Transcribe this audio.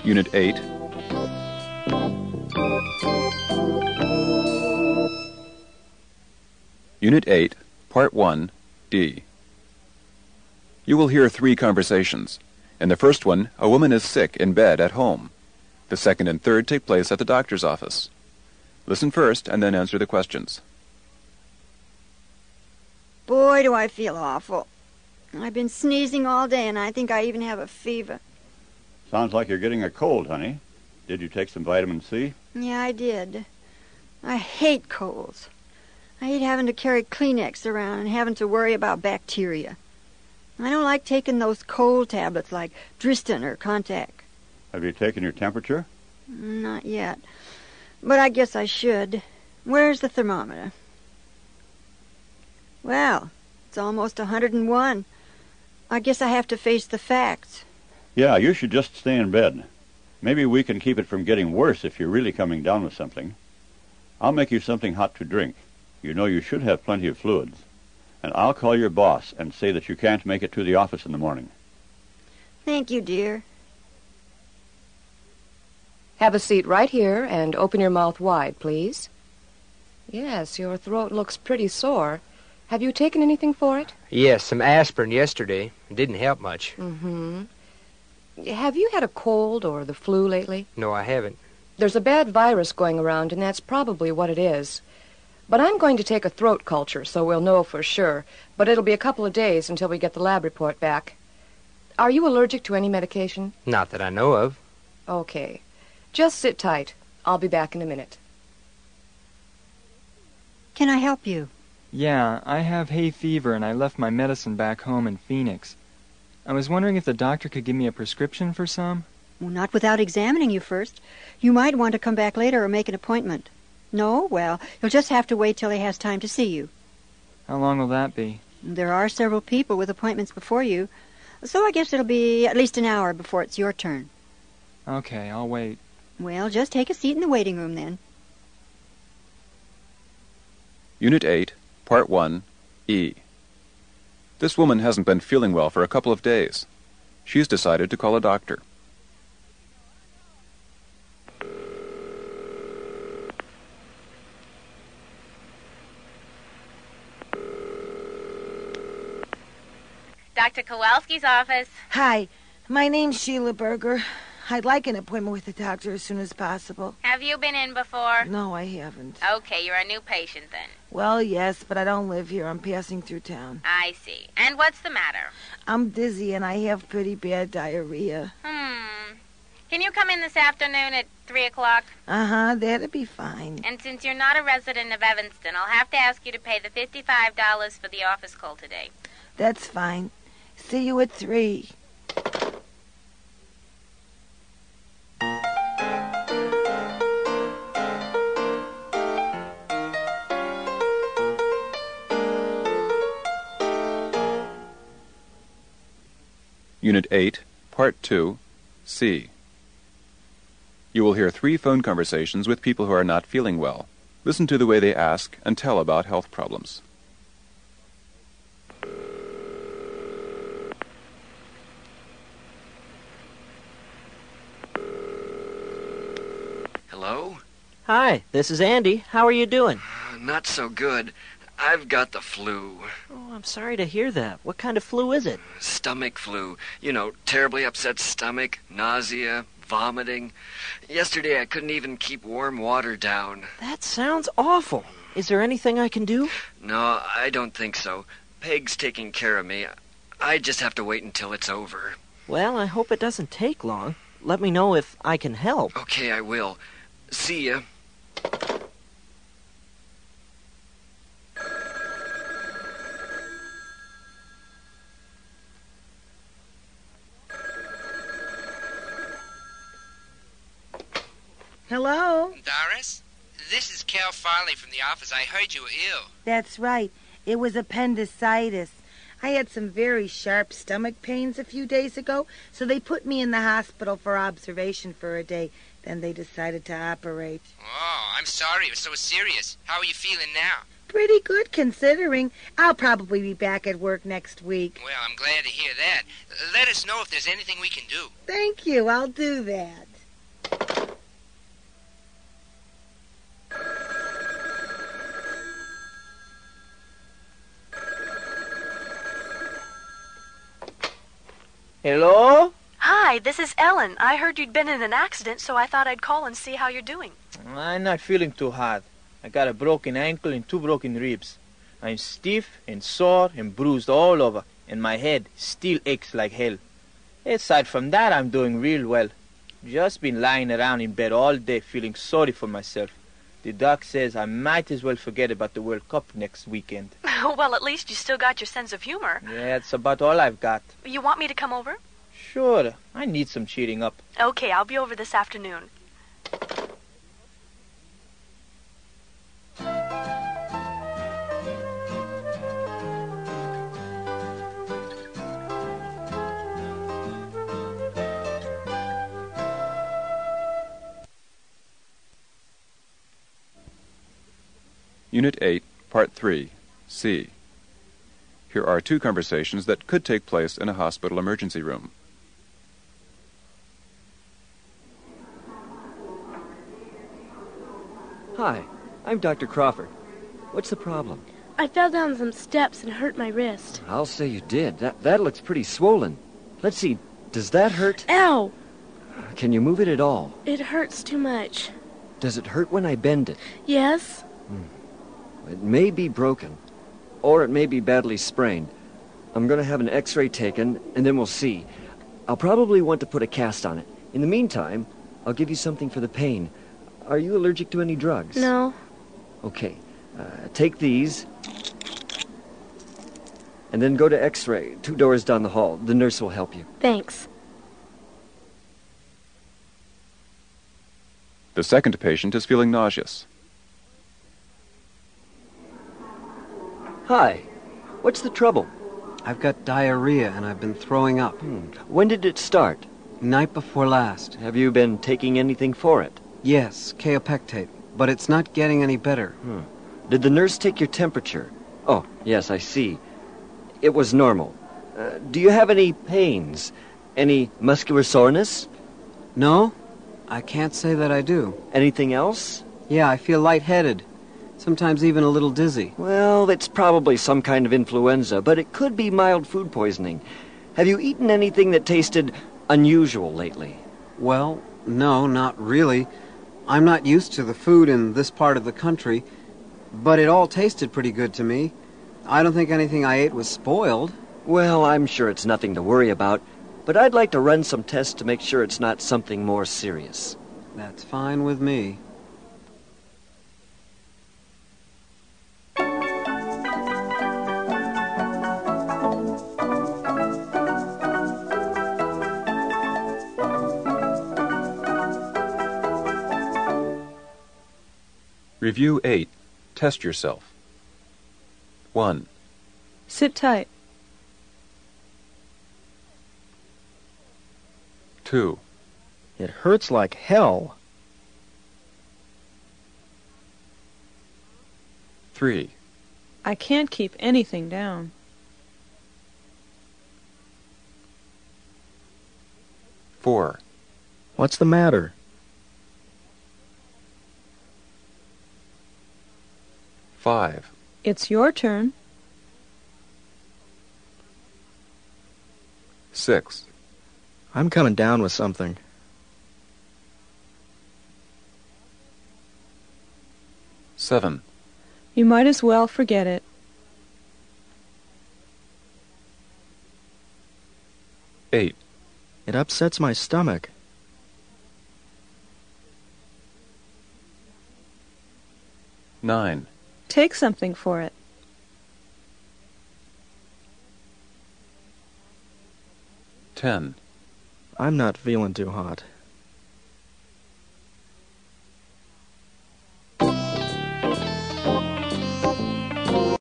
Unit 8. Unit 8, Part 1, D. You will hear 3 conversations. In the first one, a woman is sick in bed at home. The second and third take place at the doctor's office. Listen first and then answer the questions. Boy, do I feel awful. I've been sneezing all day, and I think I even have a fever. Sounds like you're getting a cold, honey. Did you take some vitamin C? Yeah, I did. I hate colds. I hate having to carry Kleenex around and having to worry about bacteria. I don't like taking those cold tablets like Dristan or Contac. Have you taken your temperature? Not yet. But I guess I should. Where's the thermometer? Well, it's almost 101. I guess I have to face the facts. Yeah, you should just stay in bed. Maybe we can keep it from getting worse if you're really coming down with something. I'll make you something hot to drink. You know you should have plenty of fluids. And I'll call your boss and say that you can't make it to the office in the morning. Thank you, dear. Have a seat right here and open your mouth wide, please. Yes, your throat looks pretty sore. Have you taken anything for it? Yes, some aspirin yesterday. It didn't help much. Mm-hmm. Have you had a cold or the flu lately? No, I haven't. There's a bad virus going around, and that's probably what it is. But I'm going to take a throat culture, so we'll know for sure. But it'll be a couple of days until we get the lab report back. Are you allergic to any medication? Not that I know of. Okay. Just sit tight. I'll be back in a minute. Can I help you? Yeah, I have hay fever and I left my medicine back home in Phoenix. I was wondering if the doctor could give me a prescription for some? Well, not without examining you first. You might want to come back later or make an appointment. No? Well, you'll just have to wait till he has time to see you. How long will that be? There are several people with appointments before you, so I guess it'll be at least an hour before it's your turn. Okay, I'll wait. Well, just take a seat in the waiting room then. Unit 8, Part 1, E. This woman hasn't been feeling well for a couple of days. She's decided to call a doctor. Dr. Kowalski's office. Hi, my name's Sheila Berger. I'd like an appointment with the doctor as soon as possible. Have you been in before? No, I haven't. Okay, you're a new patient then. Well, yes, but I don't live here. I'm passing through town. I see. And what's the matter? I'm dizzy and I have pretty bad diarrhea. Can you come in this afternoon at 3 o'clock? Uh-huh, that'd be fine. And since you're not a resident of Evanston, I'll have to ask you to pay the $55 for the office call today. That's fine. See you at 3. Unit 8, Part 2, C. You will hear 3 phone conversations with people who are not feeling well. Listen to the way they ask and tell about health problems. Hello? Hi, this is Andy. How are you doing? Not so good. I've got the flu. Oh, I'm sorry to hear that. What kind of flu is it? Stomach flu. You know, terribly upset stomach, nausea, vomiting. Yesterday I couldn't even keep warm water down. That sounds awful. Is there anything I can do? No, I don't think so. Peg's taking care of me. I just have to wait until it's over. Well, I hope it doesn't take long. Let me know if I can help. Okay, I will. See ya. Hello? Doris? This is Cal Farley from the office. I heard you were ill. That's right. It was appendicitis. I had some very sharp stomach pains a few days ago, so they put me in the hospital for observation for a day. Then they decided to operate. Oh, I'm sorry. It was so serious. How are you feeling now? Pretty good, considering. I'll probably be back at work next week. Well, I'm glad to hear that. Let us know if there's anything we can do. Thank you. I'll do that. Hello? Hi, this is Ellen. I heard you'd been in an accident, so I thought I'd call and see how you're doing. I'm not feeling too hot. I got a broken ankle and 2 broken ribs. I'm stiff and sore and bruised all over, and my head still aches like hell. Aside from that, I'm doing real well. Just been lying around in bed all day feeling sorry for myself. The doc says I might as well forget about the World Cup next weekend. Well, at least you still got your sense of humor. Yeah, that's about all I've got. You want me to come over? Sure, I need some cheering up. Okay, I'll be over this afternoon. Unit 8, Part 3, C. Here are 2 conversations that could take place in a hospital emergency room. Hi, I'm Dr. Crawford. What's the problem? I fell down some steps and hurt my wrist. I'll say you did. That looks pretty swollen. Let's see, does that hurt? Ow! Can you move it at all? It hurts too much. Does it hurt when I bend it? Yes. It may be broken, or it may be badly sprained. I'm going to have an x-ray taken, and then we'll see. I'll probably want to put a cast on it. In the meantime, I'll give you something for the pain. Are you allergic to any drugs? No. Okay. Take these, and then go to x-ray, 2 doors down the hall. The nurse will help you. Thanks. The second patient is feeling nauseous. Hi. What's the trouble? I've got diarrhea and I've been throwing up. When did it start? Night before last. Have you been taking anything for it? Yes, kaopectate, but it's not getting any better. Did the nurse take your temperature? Oh, yes, I see. It was normal. Do you have any pains? Any muscular soreness? No, I can't say that I do. Anything else? Yeah, I feel lightheaded. Sometimes even a little dizzy. Well, it's probably some kind of influenza, but it could be mild food poisoning. Have you eaten anything that tasted unusual lately? Well, no, not really. I'm not used to the food in this part of the country, but it all tasted pretty good to me. I don't think anything I ate was spoiled. Well, I'm sure it's nothing to worry about, but I'd like to run some tests to make sure it's not something more serious. That's fine with me. Review 8. Test yourself. 1. Sit tight. 2. It hurts like hell. 3. I can't keep anything down. 4. What's the matter? 5. It's your turn. 6. I'm coming down with something. 7. You might as well forget it. 8. It upsets my stomach. 9. Take something for it. 10. I'm not feeling too hot.